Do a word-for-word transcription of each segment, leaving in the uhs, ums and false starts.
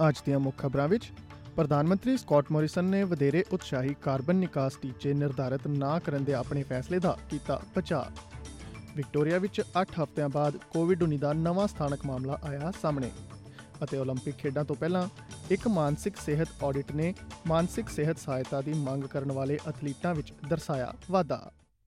ਅੱਜ ਦੀਆਂ ਮੁੱਖ ਖਬਰਾਂ ਵਿੱਚ ਪ੍ਰਧਾਨ ਮੰਤਰੀ ਸਕਾਟ ਮੋਰਿਸਨ ਨੇ ਵਧੇਰੇ ਉਤਸ਼ਾਹੀ ਕਾਰਬਨ ਨਿਕਾਸ ਟੀਚੇ ਨਿਰਧਾਰਿਤ ਨਾ ਕਰਨ ਦੇ ਆਪਣੇ ਫੈਸਲੇ ਦਾ ਕੀਤਾ ਬਚਾਅ। ਵਿਕਟੋਰੀਆ ਵਿੱਚ ਅੱਠ ਹਫ਼ਤਿਆਂ ਬਾਅਦ ਕੋਵਿਡ ਉੱਨੀ ਦਾ ਨਵਾਂ ਸਥਾਨਕ ਮਾਮਲਾ ਆਇਆ ਸਾਹਮਣੇ। ਅਤੇ ਓਲੰਪਿਕ ਖੇਡਾਂ ਤੋਂ ਪਹਿਲਾਂ ਇੱਕ ਮਾਨਸਿਕ ਸਿਹਤ ਆਡਿਟ ਨੇ ਮਾਨਸਿਕ ਸਿਹਤ ਸਹਾਇਤਾ ਦੀ ਮੰਗ ਕਰਨ ਵਾਲੇ ਐਥਲੀਟਾਂ ਵਿੱਚ ਦਰਸਾਇਆ ਵਾਧਾ।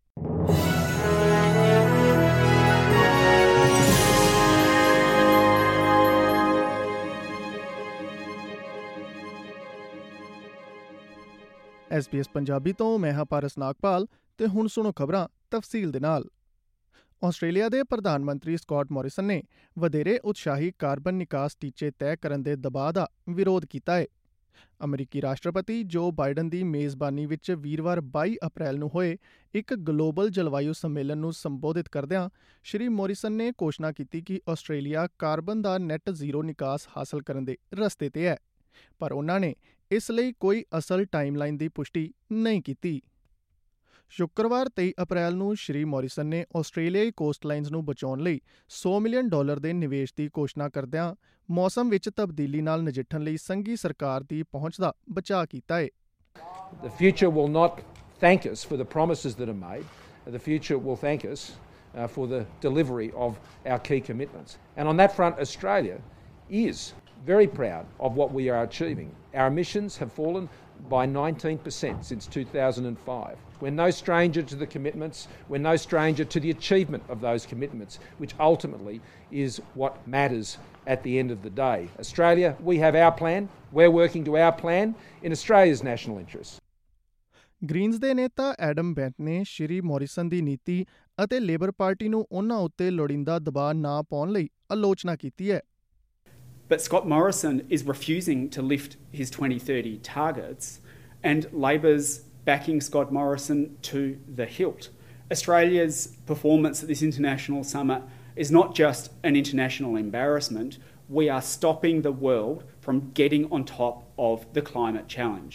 ਐਸ ਬੀ ਐਸ ਪੰਜਾਬੀ ਤੋਂ ਮੈਂ ਹਾਂ ਪਾਰਸ ਨਾਗਪਾਲ ਤੇ ਹੁਣ ਸੁਣੋ ਖਬਰਾਂ ਤਫਸੀਲ ਦੇ ਨਾਲ। ਆਸਟ੍ਰੇਲੀਆ ਦੇ ਪ੍ਰਧਾਨ ਮੰਤਰੀ ਸਕਾਟ ਮੋਰਿਸਨ ਨੇ ਵਧੇਰੇ ਉਤਸ਼ਾਹੀ ਕਾਰਬਨ ਨਿਕਾਸ ਟੀਚੇ ਤੈਅ ਕਰਨ ਦੇ ਦਬਾਅ ਦਾ ਵਿਰੋਧ ਕੀਤਾ ਹੈ। ਅਮਰੀਕੀ ਰਾਸ਼ਟਰਪਤੀ ਜੋ ਬਾਈਡਨ ਦੀ ਮੇਜ਼ਬਾਨੀ ਵਿੱਚ ਵੀਰਵਾਰ ਬਾਈ ਅਪ੍ਰੈਲ ਨੂੰ ਹੋਏ ਇੱਕ ਗਲੋਬਲ ਜਲਵਾਯੂ ਸੰਮੇਲਨ ਨੂੰ ਸੰਬੋਧਿਤ ਕਰਦਿਆਂ ਸ਼੍ਰੀ ਮੋਰਿਸਨ ਨੇ ਘੋਸ਼ਣਾ ਕੀਤੀ ਕਿ ਆਸਟ੍ਰੇਲੀਆ ਕਾਰਬਨ ਦਾ ਨੈੱਟ ਜ਼ੀਰੋ ਨਿਕਾਸ ਹਾਸਲ ਕਰਨ ਦੇ ਰਸਤੇ ਤੇ ਹੈ, ਪਰ ਉਨ੍ਹਾਂ ਨੇ ਇਸ ਲਈ ਕੋਈ ਅਸਲ ਟਾਈਮਲਾਈਨ ਦੀ ਪੁਸ਼ਟੀ ਨਹੀਂ ਕੀਤੀ। ਸ਼ੁੱਕਰਵਾਰ ਤੇਈ ਅਪ੍ਰੈਲ ਨੂੰ ਸ਼੍ਰੀ ਮੋਰਿਸਨ ਨੇ ਆਸਟ੍ਰੇਲੀਆਈ ਕੋਸਟਲਾਈਨਜ਼ ਨੂੰ ਬਚਾਉਣ ਲਈ ਸੌ ਮਿਲੀਅਨ ਡਾਲਰ ਦੇ ਨਿਵੇਸ਼ ਦੀ ਘੋਸ਼ਣਾ ਕਰਦਿਆਂ ਮੌਸਮ ਵਿੱਚ ਤਬਦੀਲੀ ਨਾਲ ਨਜਿੱਠਣ ਲਈ ਸੰਘੀ ਸਰਕਾਰ ਦੀ ਪਹੁੰਚ ਦਾ ਬਚਾਅ ਕੀਤਾ ਹੈ। The future will not thank us for the promises that are made. The future will thank us uh, for the delivery of our key commitments. And on that front, Australia is very proud of what we are achieving. Our emissions have fallen by nineteen percent since two thousand five. We're no stranger to the commitments. We're no stranger to the achievement of those commitments, which ultimately is what matters at the end of the day. Australia, we have our plan. We're working to our plan in Australia's national interests. Greens ਦੇ ਨੇਤਾ Adam bent ਨੇ ਸ਼੍ਰੀ Morrison ਦੀ ਨੀਤੀ ਅਤੇ labour party ਨੂੰ ਉਨ੍ਹਾਂ ਉੱਤੇ ਲੋੜੀਂਦਾ ਦਬਾਅ ਨਾ ਪਾਉਣ ਲਈ ਆਲੋਚਨਾ ਕੀਤੀ ਹੈ। But Scott Morrison is refusing to lift his twenty thirty targets, and Labor's backing Scott Morrison to the hilt. Australia's performance at this international summit is not just an international embarrassment. We are stopping the world from getting on top of the climate challenge.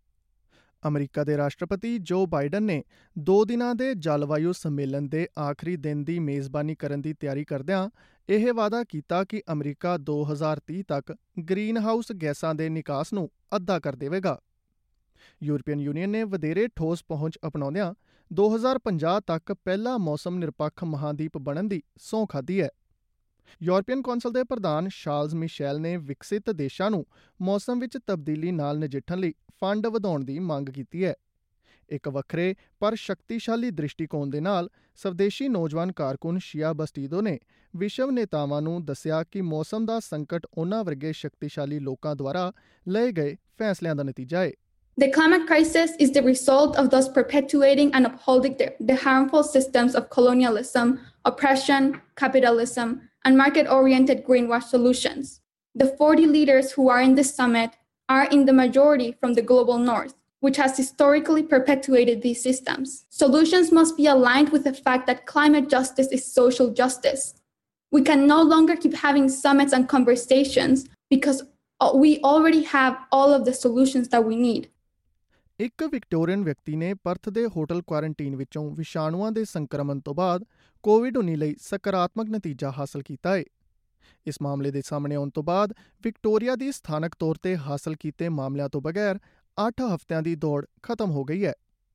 America ਦੇ ਰਾਸ਼ਟਰਪਤੀ ਜੋ Biden ਨੇ ਦੋ ਦਿਨਾਂ ਦੇ ਜਲਵਾਯੂ ਸੰਮੇਲਨ ਦੇ ਆਖਰੀ ਦਿਨ ਦੀ ਮੇਜ਼ਬਾਨੀ ਕਰਨ ਦੀ ਤਿਆਰੀ ਕਰਦਿਆਂ ਇਹ ਵਾਅਦਾ ਕੀਤਾ ਕਿ ਅਮਰੀਕਾ ਦੋ ਹਜ਼ਾਰ ਤੀਹ ਤੱਕ ਗ੍ਰੀਨ ਹਾਊਸ ਗੈਸਾਂ ਦੇ ਨਿਕਾਸ ਨੂੰ ਅੱਧਾ ਕਰ ਦੇਵੇਗਾ। ਯੂਰਪੀਅਨ ਯੂਨੀਅਨ ਨੇ ਵਧੇਰੇ ਠੋਸ ਪਹੁੰਚ ਅਪਣਾਉਂਦਿਆਂ ਦੋ ਹਜ਼ਾਰ ਪੰਜਾਹ ਤੱਕ ਪਹਿਲਾ ਮੌਸਮ ਨਿਰਪੱਖ ਮਹਾਂਦੀਪ ਬਣਨ ਦੀ ਸਹੁੰ ਖਾਧੀ ਹੈ। ਯੂਰਪੀਅਨ ਕੌਂਸਲ ਦੇ ਪ੍ਰਧਾਨ ਸ਼ਾਰਲਜ਼ ਮਿਸ਼ੈਲ ਨੇ ਵਿਕਸਿਤ ਦੇਸ਼ਾਂ ਨੂੰ ਮੌਸਮ ਵਿੱਚ ਤਬਦੀਲੀ ਨਾਲ ਨਜਿੱਠਣ ਲਈ ਫੰਡ ਵਧਾਉਣ ਦੀ ਮੰਗ ਕੀਤੀ ਹੈ। ਇੱਕ ਵੱਖਰੇ ਪਰ ਸ਼ਕਤੀਸ਼ਾਲੀ ਦ੍ਰਿਸ਼ਟੀਕੋਣ ਦੇ ਨਾਲ ਸਵਦੇਸ਼ੀ ਨੌਜਵਾਨ ਕਾਰਕੁਨ ਸ਼ੀਆ ਬਸਟੀਦੋ ਨੇ ਵਿਸ਼ਵ ਨੇਤਾਵਾਂ ਨੂੰ ਦੱਸਿਆ ਕਿ ਮੌਸਮ ਦਾ ਸੰਕਟ ਉਨ੍ਹਾਂ ਵਰਗੇ ਸ਼ਕਤੀਸ਼ਾਲੀ ਲੋਕਾਂ ਦੁਆਰਾ ਲਏ ਗਏ ਫੈਸਲਿਆਂ ਦਾ ਨਤੀਜਾ ਹੈ। The climate crisis is the result of those perpetuating and upholding the, the harmful systems of colonialism, oppression, capitalism, and market-oriented greenwash solutions. The forty leaders who are in this summit are in the majority from the global north, which has historically perpetuated these systems. Solutions must be aligned with the fact that climate justice is social justice. We can no longer keep having summits and conversations because we already have all of the solutions that we need. ਇੱਕ Victorian ਵਿਅਕਤੀ ਨੇ Perth ਦੇ hotel quarantine ਵਿੱਚੋਂ ਵਿਸ਼ਾਣੂਆਂ ਦੇ ਸੰਕਰਮਣ ਤੋਂ ਬਾਅਦ Covid ਉੱਨੀ ਲਈ ਸਕਾਰਾਤਮਕ ਨਤੀਜਾ ਹਾਸਲ ਕੀਤਾ ਹੈ। ਇਸ ਮਾਮਲੇ ਦੇ ਸਾਹਮਣੇ ਆਉਣ ਤੋਂ ਬਾਅਦ ਵਿਕਟੋਰੀਆ ਦੀ ਸਥਾਨਕ ਤੌਰ ਤੇ ਹਾਸਲ ਕੀਤੇ ਮਾਮਲਿਆਂ ਤੋਂ ਬਗੈਰ ਅੱਠ ਹਫ਼ਤਿਆਂ ਦੀ ਦੌੜ ਖਤਮ ਹੋ ਗਈ ਹੈ।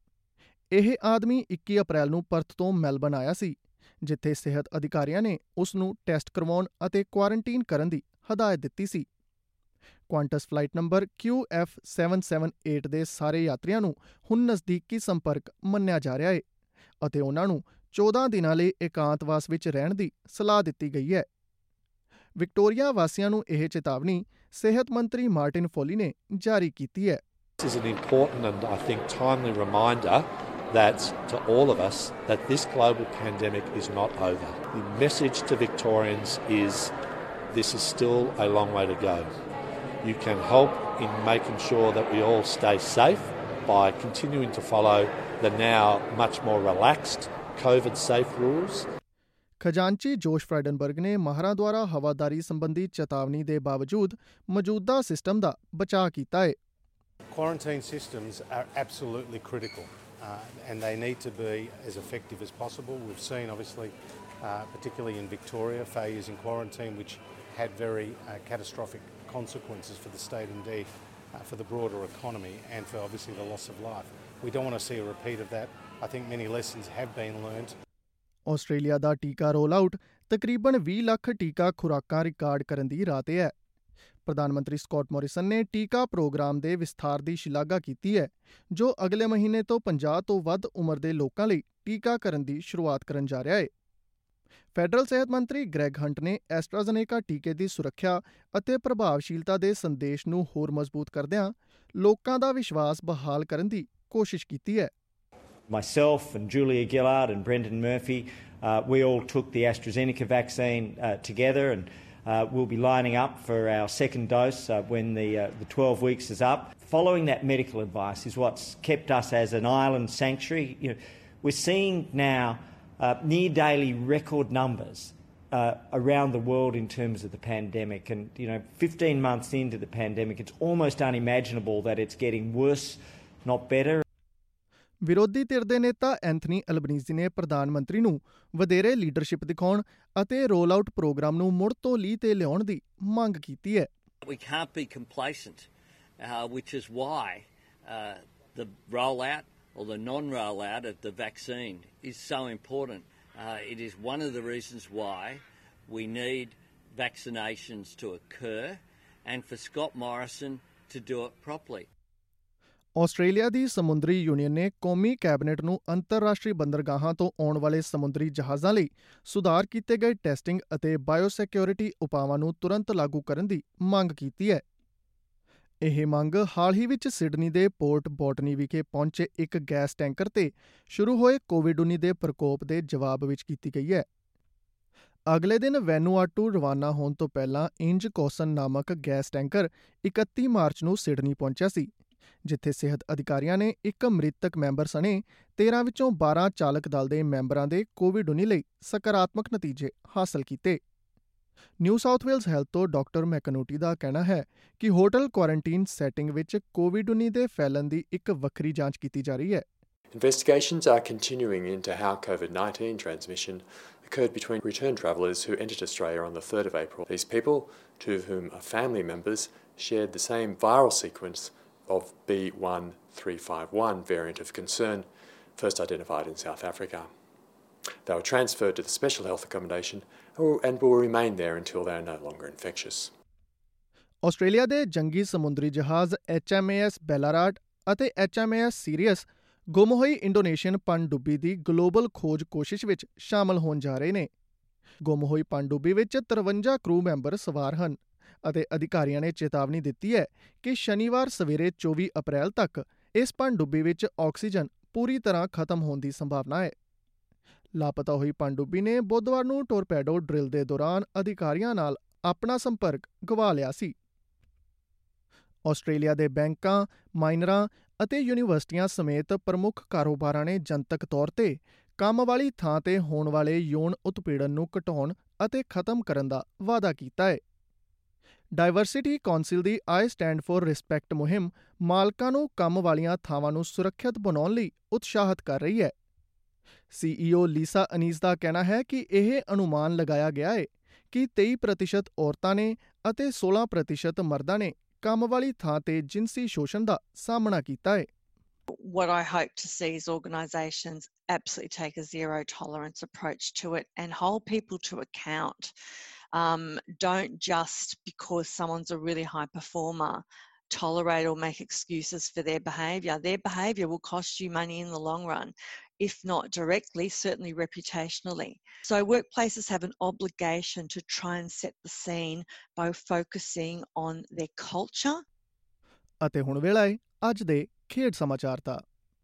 ਇਹ ਆਦਮੀ ਇੱਕੀ ਅਪ੍ਰੈਲ ਨੂੰ ਪਰਥ ਤੋਂ ਮੈਲਬਨ ਆਇਆ ਸੀ, ਜਿੱਥੇ ਸਿਹਤ ਅਧਿਕਾਰੀਆਂ ਨੇ ਉਸ ਨੂੰ ਟੈਸਟ ਕਰਵਾਉਣ ਅਤੇ ਕੁਆਰੰਟੀਨ ਕਰਨ ਦੀ ਹਦਾਇਤ ਦਿੱਤੀ ਸੀ। Qantas flight number Q F ਸੱਤ ਸੱਤ ਅੱਠ ਦੇ ਸਾਰੇ ਯਾਤਰੀਆਂ ਨੂੰ ਹੁਣ ਨਜ਼ਦੀਕੀ ਸੰਪਰਕ ਮੰਨਿਆ ਜਾ ਰਿਹਾ ਹੈ ਅਤੇ ਉਨ੍ਹਾਂ ਨੂੰ ਚੌਦਾਂ ਦਿਨਾਂ ਲਈ ਇਕਾਂਤਵਾਸ ਵਿੱਚ ਰਹਿਣ ਦੀ ਸਲਾਹ ਦਿੱਤੀ ਗਈ ਹੈ। ਵਿਕਟੋਰੀਆ ਵਾਸੀਆਂ ਨੂੰ ਇਹ ਚੇਤਾਵਨੀ ਸਿਹਤ ਮੰਤਰੀ ਮਾਰਟਿਨ ਫੋਲੀ ਨੇ ਜਾਰੀ ਕੀਤੀ ਹੈ। This is an important and I think timely reminder that to all of us that this global pandemic is not over. The message to Victorians is this is still a long way to go. You can help in making sure that we all stay safe by continuing to follow the now much more relaxed COVID safe rules. ਖਜ਼ਾਨਚੀ ਜੋਸ਼ ਫਰਾਈਡਨਬਰਗ ਨੇ ਮਾਹਰਾਂ ਦੁਆਰਾ ਹਵਾਦਾਰੀ ਸੰਬੰਧੀ ਚੇਤਾਵਨੀ ਦੇ ਬਾਵਜੂਦ ਮੌਜੂਦਾ system ਦਾ ਬਚਾਅ ਕੀਤਾ ਹੈ। Quarantine systems are absolutely critical uh, and they need to be as effective as possible. We've seen obviously, uh, particularly in Victoria, failures in quarantine which had very uh, catastrophic consequences for the state, indeed, uh, for the broader economy and for obviously the loss of life. We don't want to see a repeat of that. I think many lessons have been learned. Australia ਦਾ ਟੀਕਾ roll out ਤਕਰੀਬਨ ਵੀਹ ਲੱਖ ਟੀਕਾ ਖੁਰਾਕਾਂ record ਕਰਨ ਦੀ ਰਾਹ ਤੇ ਹੈ। ਪ੍ਰਧਾਨ ਮੰਤਰੀ ਸਕਾਟ ਮੋਰਿਸਨ ਨੇ ਟੀਕਾ ਪ੍ਰੋਗਰਾਮ ਦੇ ਵਿਸਥਾਰ ਦੀ ਸ਼ਲਾਘਾ ਕੀਤੀ ਹੈ, ਜੋ ਅਗਲੇ ਮਹੀਨੇ ਤੋਂ ਪੰਜਾਹ ਤੋਂ ਵੱਧ ਉਮਰ ਦੇ ਲੋਕਾਂ ਲਈ ਟੀਕਾਕਰਨ ਦੀ ਸ਼ੁਰੂਆਤ ਕਰਨ ਜਾ ਰਿਹਾ ਹੈ। ਫੈਡਰਲ ਸਿਹਤ ਮੰਤਰੀ ਗ੍ਰੈਗ ਹੰਟ ਨੇ ਐਸਟਰਾਜ਼ੇਨੇਕਾ ਟੀਕੇ ਦੀ ਸੁਰੱਖਿਆ ਅਤੇ ਪ੍ਰਭਾਵਸ਼ੀਲਤਾ ਦੇ ਸੰਦੇਸ਼ ਨੂੰ ਹੋਰ ਮਜ਼ਬੂਤ ਕਰਦਿਆਂ ਲੋਕਾਂ ਦਾ ਵਿਸ਼ਵਾਸ ਬਹਾਲ ਕਰਨ ਦੀ ਕੋਸ਼ਿਸ਼ ਕੀਤੀ ਹੈ। Myself and Julia Gillard and Brendan Murphy, uh, we all took the AstraZeneca vaccine uh, together, and uh, we'll be lining up for our second dose uh, when the, uh, the twelve weeks is up. Following that medical advice is what's kept us as an island sanctuary. You know, we're seeing now uh, near daily record numbers uh, around the world in terms of the pandemic, and you know, fifteen months into the pandemic, it's almost unimaginable that it's getting worse, not better. ਵਿਰੋਧੀ ਧਿਰ ਦੇ ਨੇਤਾ Anthony Albanese ਨੇ ਪ੍ਰਧਾਨ ਮੰਤਰੀ ਨੂੰ ਵਧੇਰੇ leadership ਦਿਖਾਉਣ ਅਤੇ ਰੋਲ ਆਊਟ ਪ੍ਰੋਗਰਾਮ ਨੂੰ ਮੁੜ ਤੋਂ ਲੀਹ ਤੇ ਲਿਆਉਣ ਦੀ ਮੰਗ ਕੀਤੀ ਹੈ। We can't be complacent, uh, which is why uh, the rollout or the non-rollout of the vaccine is so important. Uh, it is one of the reasons why we need vaccinations to occur and for Scott Morrison to do it properly. Australia ਦੀ ਸਮੁੰਦਰੀ union ਨੇ ਕੌਮੀ cabinet ਨੂੰ ਅੰਤਰਰਾਸ਼ਟਰੀ ਬੰਦਰਗਾਹਾਂ ਤੋਂ ਆਉਣ ਵਾਲੇ ਸਮੁੰਦਰੀ ਜਹਾਜ਼ਾਂ ਲਈ ਸੁਧਾਰ ਕੀਤੇ ਗਏ ਟੈਸਟਿੰਗ ਅਤੇ ਬਾਇਓਸਿਕਿਉਰਿਟੀ ਉਪਾਵਾਂ ਨੂੰ ਤੁਰੰਤ ਲਾਗੂ ਕਰਨ ਦੀ ਮੰਗ ਕੀਤੀ ਹੈ। ਇਹ ਮੰਗ ਹਾਲ ਹੀ ਵਿੱਚ ਸਿਡਨੀ ਦੇ ਪੋਰਟ ਬੋਟਨੀ ਵਿਖੇ ਪਹੁੰਚੇ ਇੱਕ ਗੈਸ ਟੈਂਕਰ ਤੇ ਸ਼ੁਰੂ ਹੋਏ ਕੋਵਿਡ ਉੱਨੀ ਦੇ ਪ੍ਰਕੋਪ ਦੇ ਜਵਾਬ ਵਿੱਚ ਕੀਤੀ ਗਈ ਹੈ। ਅਗਲੇ ਦਿਨ ਵੈਨੂਆਟੂ ਰਵਾਨਾ ਹੋਣ ਤੋਂ ਪਹਿਲਾਂ ਇੰਜ ਕੋਸਨ ਨਾਮਕ ਗੈਸ ਟੈਂਕਰ ਇਕੱਤੀ ਮਾਰਚ ਨੂੰ ਸਿਡਨੀ ਪਹੁੰਚਿਆ ਸੀ, ਜਿੱਥੇ ਸਿਹਤ ਅਧਿਕਾਰੀਆਂ ਨੇ ਇੱਕ ਮ੍ਰਿਤਕ ਮੈਂਬਰ ਸਣੇ ਤੇਰਾਂ ਵਿੱਚੋਂ ਬਾਰਾਂ ਚਾਲਕ ਦਲ ਦੇ ਮੈਂਬਰਾਂ ਦੇ ਕੋਵਿਡ ਉੱਨੀ ਲਈ ਸਕਾਰਾਤਮਕ ਨਤੀਜੇ ਹਾਸਲ ਕੀਤੇ। ਨਿਊ ਸਾਊਥ ਵੇਲਜ਼ ਹੈਲਥ ਤੋਂ ਡਾਕਟਰ ਮੈਕਨੋਟੀ ਦਾ ਕਹਿਣਾ ਹੈ ਕਿ ਹੋਟਲ ਕੁਆਰੰਟੀਨ ਸੈਟਿੰਗ ਵਿੱਚ ਕੋਵਿਡ ਉੱਨੀ ਦੇ ਫੈਲਣ ਦੀ ਇੱਕ ਵੱਖਰੀ ਜਾਂਚ ਕੀਤੀ ਜਾ ਰਹੀ ਹੈ। Investigations are continuing into how COVID nineteen transmission occurred between return travellers who entered Australia on the third of April. These people, two of whom are family members, shared the same viral sequence of B one three five one variant of concern, first identified in South Africa. They were transferred to the special health accommodation and will remain there until they are no longer infectious. Australia ਦੇ ਜੰਗੀ ਸਮੁੰਦਰੀ ਜਹਾਜ਼ H M A S Ballarat ਅਤੇ H M A S Sirius ਗੁੰਮ ਹੋਈ Indonesian ਪਣਡੁੱਬੀ ਦੀ global ਖੋਜ ਕੋਸ਼ਿਸ਼ ਵਿੱਚ ਸ਼ਾਮਲ ਹੋਣ ਜਾ ਰਹੇ ਨੇ। ਗੁੰਮ ਹੋਈ ਪਣਡੁੱਬੀ ਵਿੱਚ ਤਰਵੰਜਾ ਕਰੂ ਮੈਂਬਰ ਸਵਾਰ ਹਨ ਅਤੇ ਅਧਿਕਾਰੀਆਂ ਨੇ ਚੇਤਾਵਨੀ ਦਿੱਤੀ ਹੈ ਕਿ ਸ਼ਨੀਵਾਰ ਸਵੇਰੇ ਚੌਵੀ ਅਪ੍ਰੈਲ ਤੱਕ ਇਸ ਪਣਡੁੱਬੀ ਵਿੱਚ ਆਕਸੀਜਨ ਪੂਰੀ ਤਰ੍ਹਾਂ ਖਤਮ ਹੋਣ ਦੀ ਸੰਭਾਵਨਾ ਹੈ। ਲਾਪਤਾ ਹੋਈ ਪਣਡੁੱਬੀ ਨੇ ਬੁੱਧਵਾਰ ਨੂੰ ਟੋਰਪੈਡੋ ਡਰਿਲ ਦੇ ਦੌਰਾਨ ਅਧਿਕਾਰੀਆਂ ਨਾਲ ਆਪਣਾ ਸੰਪਰਕ ਗਵਾ ਲਿਆ ਸੀ। ਆਸਟ੍ਰੇਲੀਆ ਦੇ ਬੈਂਕਾਂ, ਮਾਈਨਰਾਂ ਅਤੇ ਯੂਨੀਵਰਸਿਟੀਆਂ ਸਮੇਤ ਪ੍ਰਮੁੱਖ ਕਾਰੋਬਾਰਾਂ ਨੇ ਜਨਤਕ ਤੌਰ ਤੇ ਕੰਮ ਵਾਲੀ ਥਾਂ ਤੇ ਹੋਣ ਵਾਲੇ ਯੌਨ ਉਤਪੀੜਨ ਨੂੰ ਘਟਾਉਣ ਅਤੇ ਖਤਮ ਕਰਨ ਦਾ ਵਾਅਦਾ ਕੀਤਾ ਹੈ। ਡਾਇਵਰਸਿਟੀ ਕੌਂਸਲ ਦੀ ਆਈ ਸਟੈਂਡ ਫॉर ਰਿਸਪੈਕਟ ਮੁਹਿੰਮ ਮਾਲਕਾਂ ਨੂੰ ਕੰਮ ਵਾਲੀਆਂ ਥਾਵਾਂ ਨੂੰ ਸੁਰੱਖਿਅਤ ਬਣਾਉਣ ਲਈ ਉਤਸ਼ਾਹਤ ਕਰ ਰਹੀ ਹੈ। ਸੀ ਈ ਓ ਲੀਸਾ ਅਨੀਸ ਦਾ ਕਹਿਣਾ ਹੈ ਕਿ ਇਹ ਅਨੁਮਾਨ ਲਗਾਇਆ ਗਿਆ ਹੈ ਕਿ ਤੇਈ ਪ੍ਰਤੀਸ਼ਤ ਔਰਤਾਂ ਨੇ ਅਤੇ ਸੋਲਾਂ ਪ੍ਰਤੀਸ਼ਤ ਮਰਦਾਂ ਨੇ ਕੰਮ ਵਾਲੀ ਥਾਂ ਤੇ ਜਿਨਸੀ ਸ਼ੋਸ਼ਣ ਦਾ ਸਾਹਮਣਾ ਕੀਤਾ ਹੈ। What I hope to see is organisations absolutely take a zero tolerance approach to it and hold people to account. Um, don't just because someone's a really high performer tolerate or make excuses for their behaviour. Their behaviour will cost you money in the long run, if not directly, certainly reputationally. So workplaces have an obligation to try and set the scene by focusing on their culture. ਅਤੇ ਹੁਣ ਵੇਲਾ ਹੈ ਅੱਜ ਦੇ ਖੇਡ ਸਮਾਚਾਰ ਦਾ।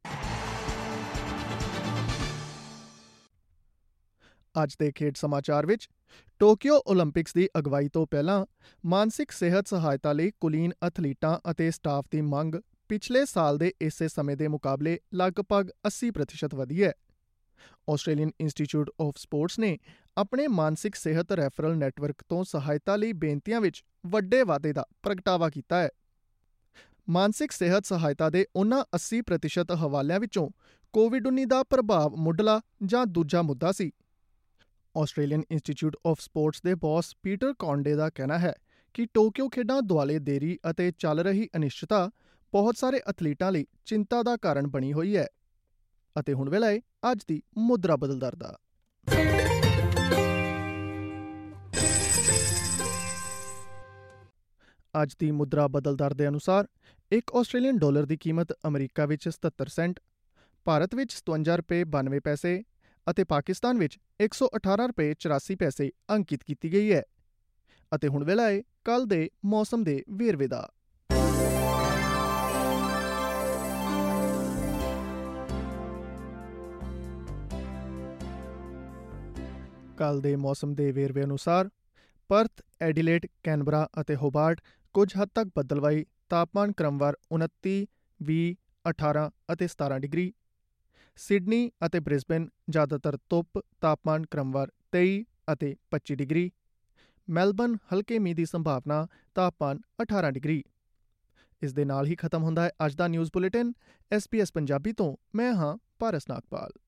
ਅੱਜ ਦੇ ਖੇਡ ਸਮਾਚਾਰ ਵਿੱਚ ਟੋਕੀਓ ਓਲੰਪਿਕਸ ਦੀ ਅਗਵਾਈ ਤੋਂ ਪਹਿਲਾਂ ਮਾਨਸਿਕ ਸਿਹਤ ਸਹਾਇਤਾ ਲਈ ਕੁਲੀਨ ਅਥਲੀਟਾਂ ਅਤੇ ਸਟਾਫ ਦੀ ਮੰਗ ਪਿਛਲੇ ਸਾਲ ਦੇ ਇਸੇ ਸਮੇਂ ਦੇ ਮੁਕਾਬਲੇ ਲਗਭਗ ਅੱਸੀ ਪ੍ਰਤੀਸ਼ਤ ਵਧੀ ਹੈ। ਆਸਟ੍ਰੇਲੀਅਨ ਇੰਸਟੀਚਿਊਟ ਆਫ ਸਪੋਰਟਸ ਨੇ ਆਪਣੇ ਮਾਨਸਿਕ ਸਿਹਤ ਰੈਫਰਲ ਨੈਟਵਰਕ ਤੋਂ ਸਹਾਇਤਾ ਲਈ ਬੇਨਤੀਆਂ ਵਿੱਚ ਵੱਡੇ ਵਾਧੇ ਦਾ ਪ੍ਰਗਟਾਵਾ ਕੀਤਾ ਹੈ। ਮਾਨਸਿਕ ਸਿਹਤ ਸਹਾਇਤਾ ਦੇ ਉਨ੍ਹਾਂ ਅੱਸੀ ਪ੍ਰਤੀਸ਼ਤ ਹਵਾਲਿਆਂ ਵਿੱਚੋਂ ਕੋਵਿਡ ਉੱਨੀ ਦਾ ਪ੍ਰਭਾਵ ਮੁੱਢਲਾ ਜਾਂ ਦੂਜਾ ਮੁੱਦਾ ਸੀ। ਆਸਟ੍ਰੇਲੀਅਨ ਇੰਸਟੀਚਿਊਟ ਆਫ ਸਪੋਰਟਸ ਦੇ ਬੌਸ ਪੀਟਰ ਕੌਂਡੇ ਦਾ ਕਹਿਣਾ ਹੈ ਕਿ ਟੋਕੀਓ ਖੇਡਾਂ ਦੁਆਲੇ ਦੇਰੀ ਅਤੇ ਚੱਲ ਰਹੀ ਅਨਿਸ਼ਚਿਤਤਾ ਬਹੁਤ ਸਾਰੇ ਐਥਲੀਟਾਂ ਲਈ ਚਿੰਤਾ ਦਾ ਕਾਰਨ ਬਣੀ ਹੋਈ ਹੈ। ਅਤੇ ਹੁਣ ਵੇਲਾ ਹੈ ਅੱਜ ਦੀ ਮੁਦਰਾ ਬਦਲ ਦਰ ਦਾ। ਅੱਜ ਦੀ ਮੁਦਰਾ ਬਦਲ ਦਰ ਦੇ ਅਨੁਸਾਰ ਇੱਕ ਆਸਟ੍ਰੇਲੀਅਨ ਡਾਲਰ ਦੀ ਕੀਮਤ ਅਮਰੀਕਾ ਵਿੱਚ ਸਤੱਤਰ ਸੈਂਟ, ਭਾਰਤ ਵਿੱਚ ਸਤਵੰਜਾ ਰੁਪਏ ਬਾਨਵੇਂ ਪੈਸੇ ਅਤੇ ਪਾਕਿਸਤਾਨ ਵਿੱਚ ਇੱਕ ਸੌ ਅਠਾਰਾਂ ਰੁਪਏ ਚੁਰਾਸੀ ਪੈਸੇ ਅੰਕਿਤ ਕੀਤੀ ਗਈ ਹੈ। ਅਤੇ ਹੁਣ ਵੇਲਾ ਹੈ ਕੱਲ੍ਹ ਦੇ ਮੌਸਮ ਦੇ ਵੇਰਵੇ ਦਾ। ਕੱਲ੍ਹ ਦੇ ਮੌਸਮ ਦੇ ਵੇਰਵੇ ਅਨੁਸਾਰ ਪਰਥ, ਐਡੀਲੇਡ, ਕੈਨਬਰਾ ਅਤੇ ਹੋਬਾਰਟ ਕੁਝ ਹੱਦ ਤੱਕ ਬੱਦਲਵਾਈ, ਤਾਪਮਾਨ ਕ੍ਰਮਵਾਰ ਉਨੱਤੀ, ਵੀਹ, ਅਠਾਰਾਂ ਅਤੇ ਸਤਾਰਾਂ ਡਿਗਰੀ। ਸਿਡਨੀ ਅਤੇ ਬ੍ਰਿਸਬੇਨ ਜ਼ਿਆਦਾਤਰ ਧੁੱਪ, ਤਾਪਮਾਨ ਕ੍ਰਮਵਾਰ ਤੇਈ ਅਤੇ ਪੱਚੀ ਡਿਗਰੀ। ਮੈਲਬਰਨ ਹਲਕੇ ਮੀਂਹ ਦੀ ਸੰਭਾਵਨਾ, ਤਾਪਮਾਨ ਅਠਾਰਾਂ ਡਿਗਰੀ। ਇਸ ਦੇ ਨਾਲ ਹੀ ਖਤਮ ਹੁੰਦਾ ਹੈ ਅੱਜ ਦਾ news bulletin. S B S Punjabi ਤੋਂ ਮੈਂ ਹਾਂ ਪਾਰਸ ਨਾਗਪਾਲ।